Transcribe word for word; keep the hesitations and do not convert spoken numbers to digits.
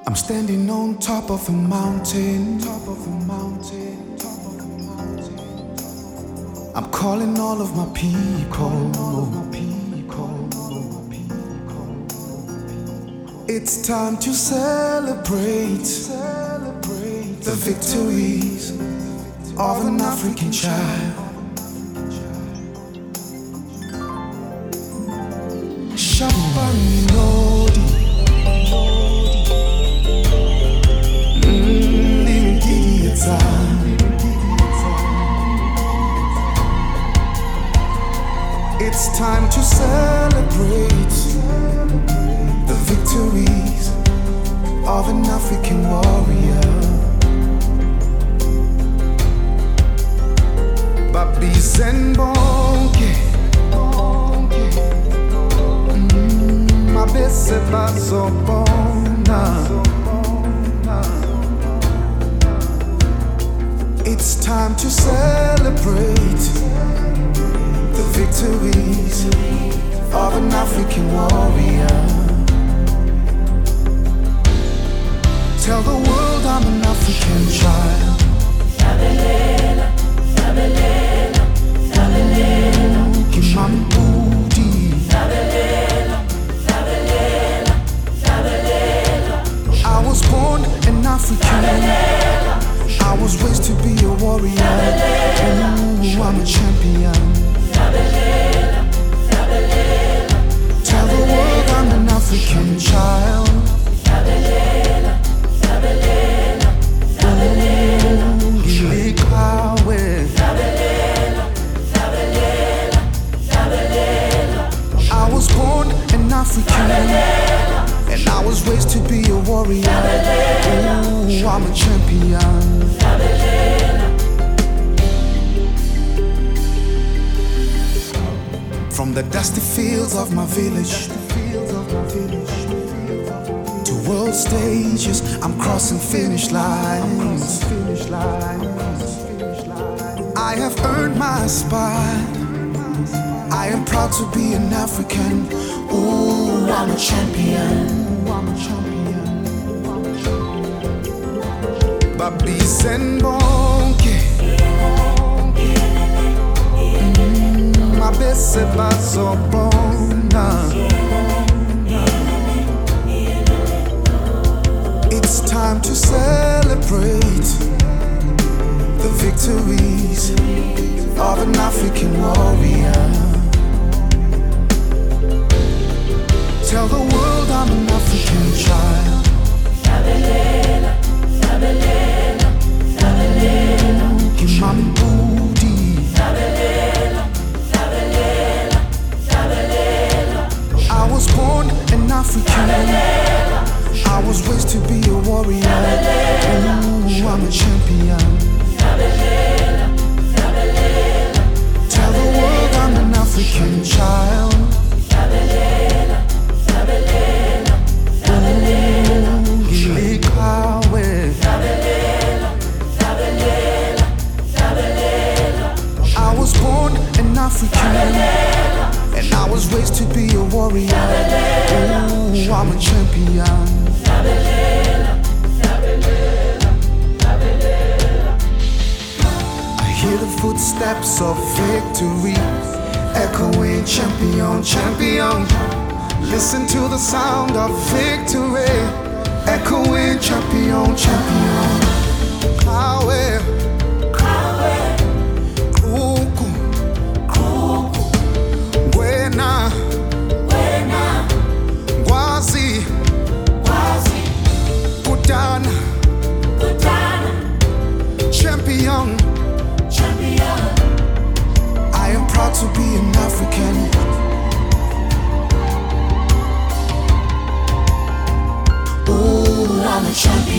I'm standing on top of a mountain. Top of a mountain. Top of a mountain. I'm calling all of my people. It's time to celebrate, celebrate the victories of an African child. Shabani Lodi, Ningiyetsa. It's time to celebrate the victories of an African warrior. Babi Zenbonke, Mabese Bazobona. It's time to celebrate the victories of an African warrior. Tell the world I'm an African child. Shabelela, shabelela, shabelela. Kimambudi. Shabelela, shabelela, shabelela. I was born an African. Shabelela. I was raised to be a warrior. Ooh, I'm a champion. Shabelela, shabelela. Tell the world I'm an African child. Shabelela, shabelela, shabelela. Gilikawe. Shabelela, shabelela, shabelela. I was born an African. Shabelela. And I was raised to be a warrior. Shabelela. Ooh, I'm a champion. Shabelela. From the dusty fields of my village to world stages, I'm crossing finish lines. I have earned my spot. I am proud to be an African. Ooh, I'm a champion. Babi Zenbonke, Mabese Bazobona. It's time to celebrate the victories of an African warrior. Tell the world I'm an African child. Shabelela, shabelela, shabelela. Kimambudi. Shabelela, shabelela, shabelela. I was born an African. Shabelela. I was raised to be a warrior. Shabelela. Ooh, I'm a champion. Shabelela, shabelela. Tell the world I'm an African child. Shabelela, shabelela, shabelela. Gilikawe. Shabelela, shabelela, shabelela. I was born an African. Shabelela. And I was raised to be a warrior. Shabelela. Ooh, I'm a champion. Shabelela, shabelela, shabelela. I hear the footsteps of victory echoing, champion, champion. Listen to the sound of victory echoing, champion, champion. Kawe, Kawe, Kuku, Kuku, Gwena, Gwena, Gwazi, Gwazi, Kutana, Kutana, champion, champion. I am proud to be an African. Ooh, I'm a champion.